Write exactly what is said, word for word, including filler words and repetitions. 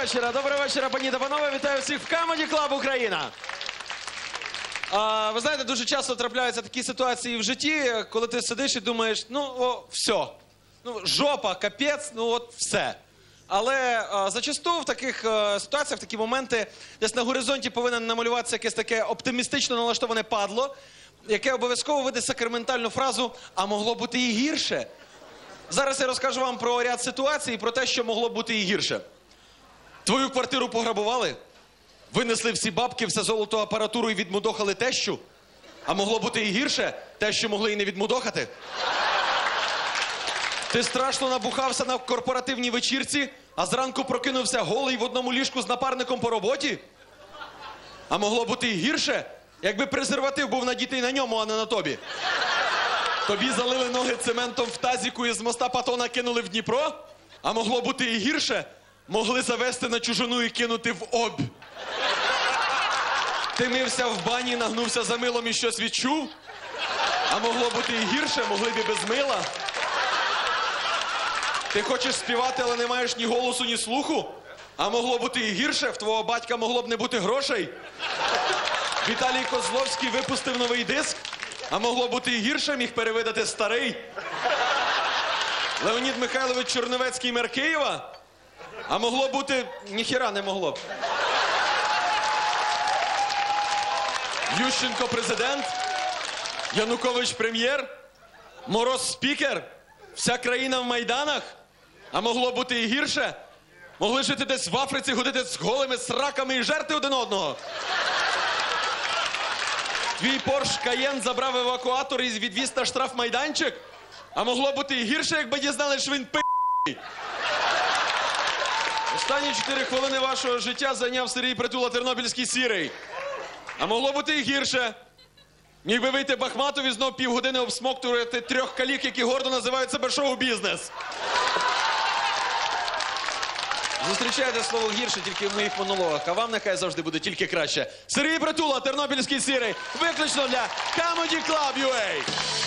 вечора, доброго вечора, пані та панове. Вітаю всіх в Comedy Club Україна. А, ви знаєте, дуже часто трапляються такі ситуації в житті, коли ти сидиш і думаєш, ну, о, все. Ну, жопа, капець, ну от все. Але а, зачасту в таких а, ситуаціях, в такі моменти, десь на горизонті повинен намалюватися якесь таке оптимістично налаштоване падло, яке обов'язково видасть сакраментальну фразу «а могло бути і гірше». Зараз я розкажу вам про ряд ситуацій, про те, що могло бути і гірше. Твою квартиру пограбували, винесли всі бабки, все золото, апаратуру і відмудохали тещу. А могло бути і гірше, те, що могли і не відмудохати. Ти страшно набухався на корпоративній вечірці, а зранку прокинувся голий в одному ліжку з напарником по роботі. А могло бути і гірше, якби презерватив був надітий на ньому, а не на тобі. Тобі залили ноги цементом в тазіку і з моста Патона кинули в Дніпро? А могло бути і гірше, могли завести на чужину і кинути в обь. Ти мився в бані, нагнувся за милом і щось відчув? А могло бути і гірше, могли б і без мила. Ти хочеш співати, але не маєш ні голосу, ні слуху? А могло бути і гірше, в твого батька могло б не бути грошей. Віталій Козловський випустив новий диск, а могло бути і гірше, міг перевидати старий. Леонід Михайлович Чорновецький мер Києва, а могло бути... ніхіра не могло б. Ющенко президент, Янукович прем'єр, Мороз спікер, вся країна в майданах, а могло бути і гірше. Могли жити десь в Африці, ходити з голими сраками і жерти один одного. Твій Порш Каєн забрав евакуатор і відвіз на штрафмайданчик, а могло бути і гірше, якби дізнали, що він пи***й. Останні чотири хвилини вашого життя зайняв Сергій Притула, тернопільський сірий. А могло бути і гірше. Міг би вийти Бахматов і знов півгодини обсмоктувати трьох калік, які гордо називають себе шоу-бізнес. Зустрічайте слово «гірше» тільки в моїх монологах, а вам нехай завжди буде тільки краще. Сергій Притула, тернопільський сірий, виключно для Comedy Club ю ей.